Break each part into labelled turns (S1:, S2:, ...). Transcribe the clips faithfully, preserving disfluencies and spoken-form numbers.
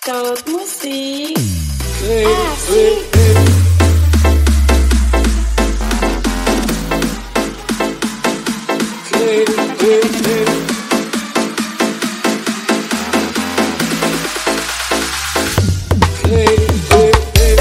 S1: Gaut musik
S2: Hey,
S1: asik.
S2: hey, hey. Hey, hey, hey. Hey, hey, hey.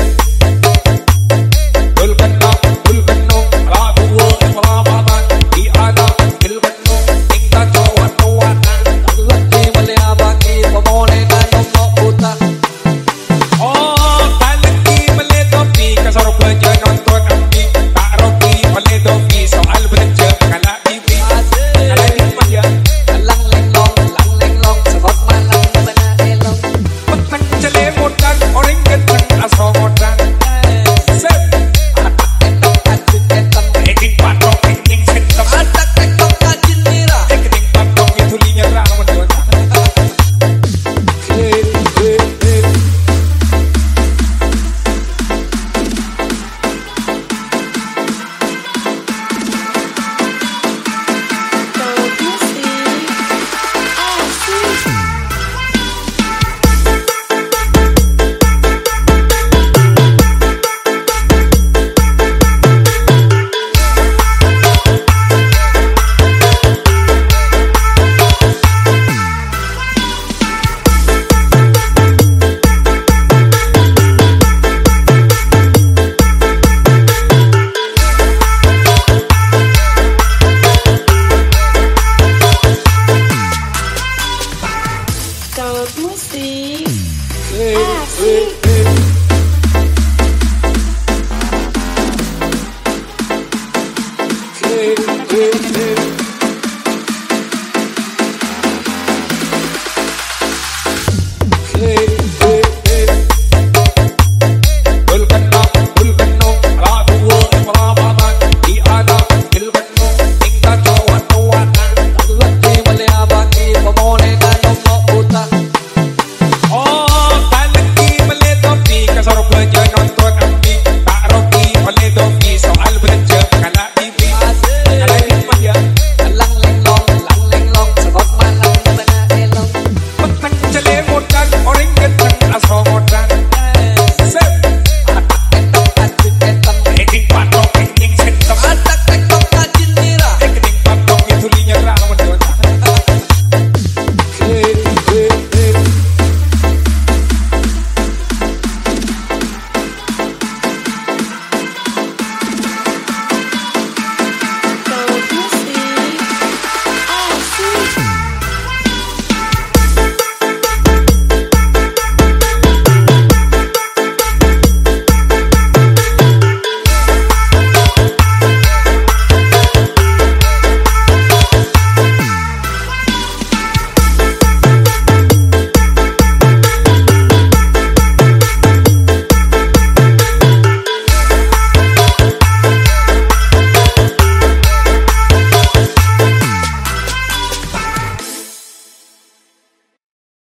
S2: Bulgano, bulgano, rabuwa, marabatan, di ada, bulgano, tingka jawa nuwatan, lagi maliabang ipamone na nung puta. Oh, talagi maledo pi, kasarap aja nonton kami, taroki maledo pi, soal belanja kala ibi, kala ibi ya,
S3: Lang lenglong, lang lenglong, sagot malang na elong.
S2: petang celemotan, orang ganteng asomotan, set,
S3: Endong kajun etong,
S2: eking patok, eking sentem,
S3: atak etong kajun mira.
S2: eking patok itu linya rawan doang. Hey, hey, hey.
S1: Gaut musik asik. Gaut musik
S2: Hey,